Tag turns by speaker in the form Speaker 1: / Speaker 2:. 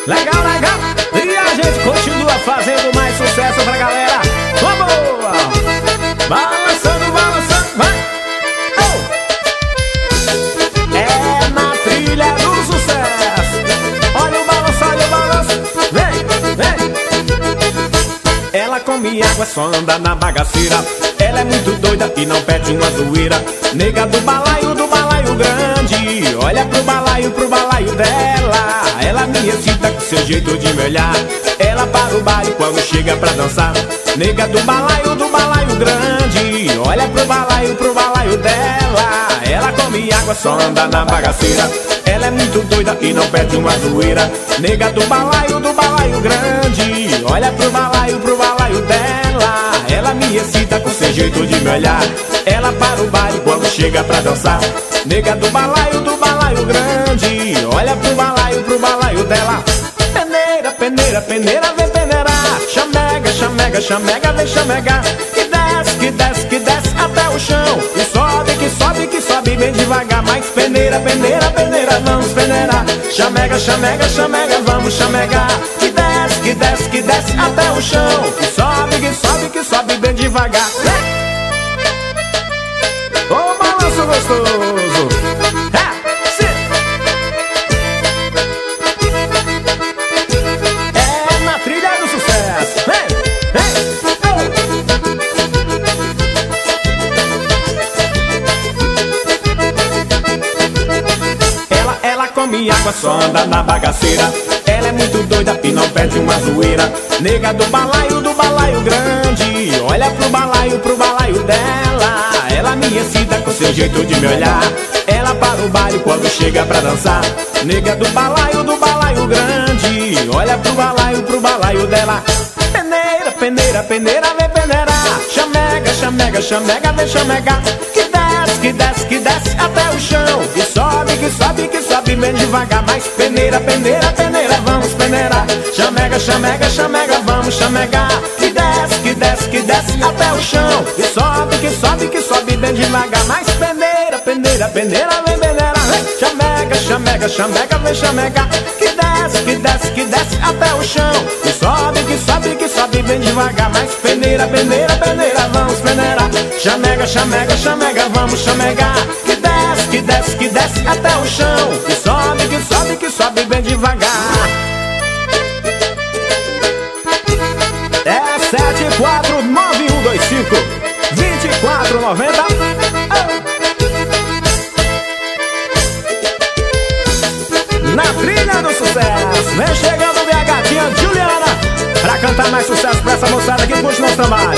Speaker 1: Legal, legal. E a gente continua fazendo mais sucesso pra galera. Vamos! Balançando, balançando, vai! Oh! É na trilha do sucesso. Olha o balanço, vem, vem. Ela come água, só anda na bagaceira. Ela é muito doida e não pede uma zoeira. Nega do balaio grande. Olha pro balaio dela. Ela me excita com seu jeito de me olhar. Ela para o baile quando chega pra dançar. Nega do balaio grande. Olha pro balaio dela. Ela come água, só anda na bagaceira. Ela é muito doida e não pede uma zoeira. Nega do balaio grande. Olha pro balaio dela. Ela me excita com seu jeito de me olhar. Ela para o baile quando chega pra dançar. Nega do balaio grande. Olha pro balaio dela. Peneira, peneira, peneira, vem peneirar. Chamega, chamega, chamega, vem chamegar. Que desce, que desce até o chão. E sobe, que sobe, que sobe bem devagar. Mais peneira, peneira, peneira, vamos peneirar. Chamega, chamega, chamega, vamos chamegar. Que desce, que desce até o chão. Que sobe, que sobe, que sobe bem devagar. Ô balanço gostoso. É na trilha do sucesso. Vem, vem, Ela come água, só anda na bagaceira. Ela é muito doida e não pede uma zoeira. Nega do balaio grande. Olha pro balaio dela. Ela me excita com seu jeito de me olhar. Ela para o baile quando chega pra dançar. Nega do balaio grande. Olha pro balaio dela. Peneira, peneira, peneira, vem peneirar. Chamega, chamega, chamega, vem chamegar. Que desce, que desce até o chão. Que sobe, que sobe, que sobe bem devagar. Mais peneira, peneira, peneira, vamos peneirar. Chamega, chamega, chamega, vamos chamegar. Que desce, que desce até o chão. Que sobe, que sobe, que sobe bem devagar. Mais peneira, peneira, peneira, vem peneirar. Chamega, chamega, chamega, vem chamegar. Que desce, que desce até o chão. Que sobe, que sobe, que sobe bem devagar. Mais peneira, peneira, peneira, vamos peneirar. Chamega, chamega, chamega, vamos chamegar. Que desce, que desce até o chão. Que sobe, que sobe, que sobe bem devagar. É 749-125-2490. Na trilha do sucesso. Vem chegando minha gatinha Juliana pra cantar mais sucesso pra essa moçada que curte nosso trabalho.